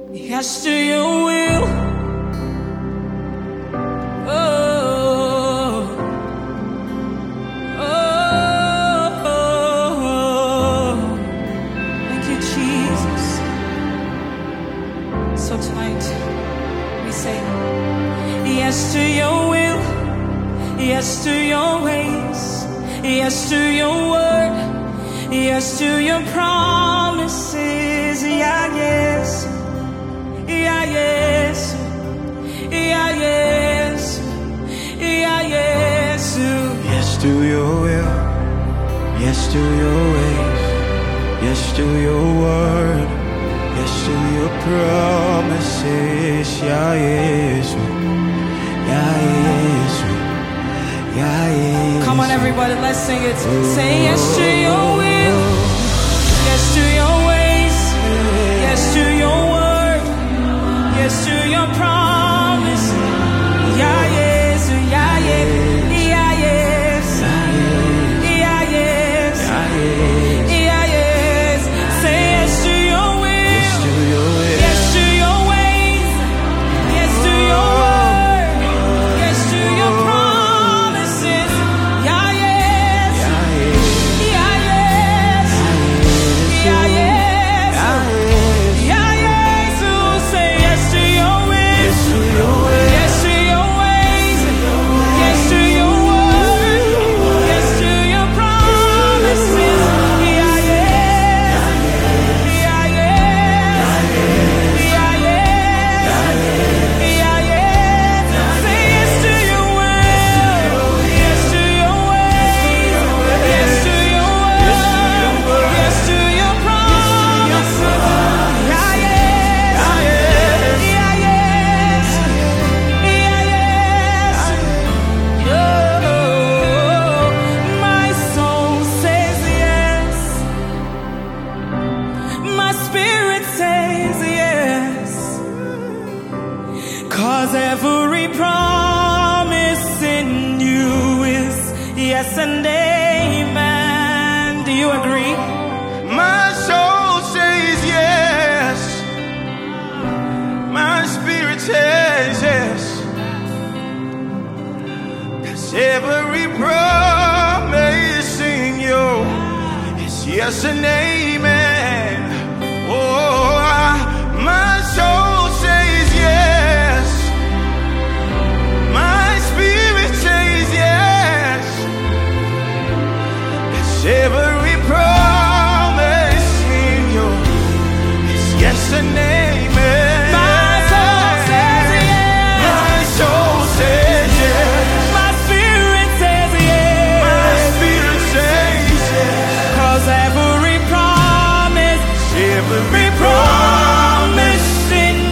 Yes to your will. Oh, oh, thank you, Jesus. So tonight we say yes to your will, yes to your ways, yes to your word, yes to your promises. Yeah, yes. Yeah, yes. Yeah, yes. Yeah, yes. Yes to your will, yes to your ways, yes to your word, yes to your promises. Yeah, yes. Yeah, yes. Yeah, yes. Come on, everybody, let's sing it. Say yes to your will, yes to your ways, yes to your word, yes to your promise. Yeah, yes, yeah, yes, yeah, yes, yeah, yes, yeah, yes. Say yes to your will, yes to your ways, yes to your word, yes to your promises. Yeah, yes, yeah, yes, yeah, yes, yeah, yes. Oh, say yes to your will, yes to your ways, yes to your word, yes to your promises. Yeah, yes, yeah, yes, yeah, yes, yeah, yes. Say yes to your will, yes to your ways, yes to your word, yes to your promises. Yeah, yes, yeah, yes, yeah, yes. Oh, my soul says yes, my spirit says yes, 'cause every promise in you is yes and amen. Do you agree? My soul says yes, my spirit says yes, 'cause every promise in you is yes and amen. Oh, my soul says yes, my spirit says yes, 'cause every promise in you is yes and amen. My soul says yes, My soul says yes, my spirit says yes, my spirit says yes, 'cause every promise every promise in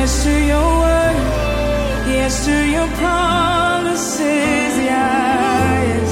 Yes to your word. Yes to your promises. Yes.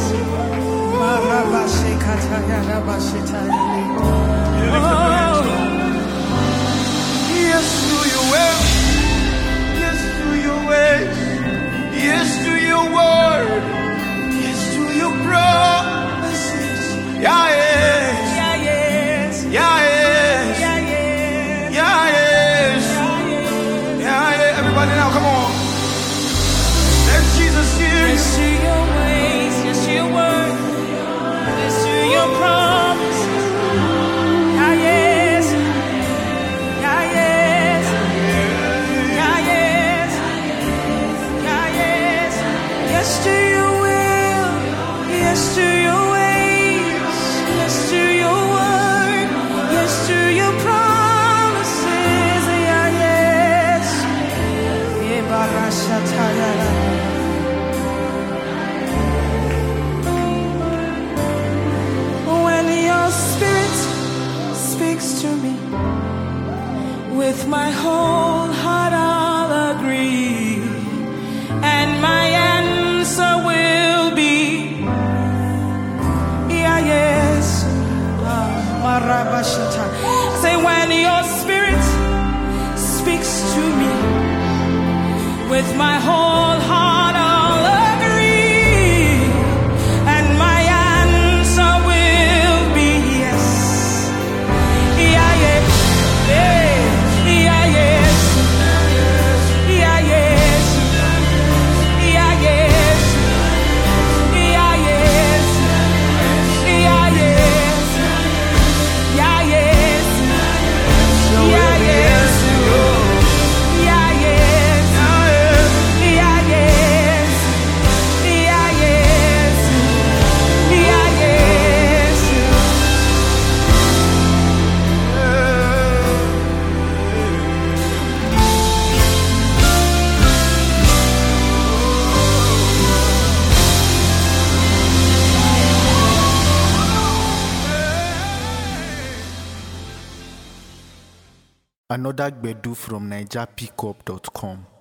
Yes to your will. Yes to your ways. Yes to your word. Yes to your promises. Yeah, yes. Yeah, yes. Yeah, yes. Yeah, yes. Yeah, yes. Yeah, yes. Everybody now, come on. Let Jesus hear you. Yes to your ways. Yes to your word. Yes to your promises. Yeah, yes. Yeah, yes. Yeah, yes. Yeah, yes. Yes to your will. Yes to your ways. Yes to your word. Yes to your promises. Yeah, yes. Yeah, barashatayara. When your spirit speaks to me, with my whole heart I'll agree, and my answer will be, yeah, yes. Marabashita. Say, when your spirit speaks to me, with my whole heart I'll agree, and my answer will be yes. Yeah, yes. Yeah, yes. Yeah, yes. Yeah, yes. Yeah, yes. Yeah, yes. Yeah, yes. Yeah, yes. Yeah, yes. Yeah, yes. Yeah, yes. Yeah, yes. Another Gbedu from NigerPickup.com.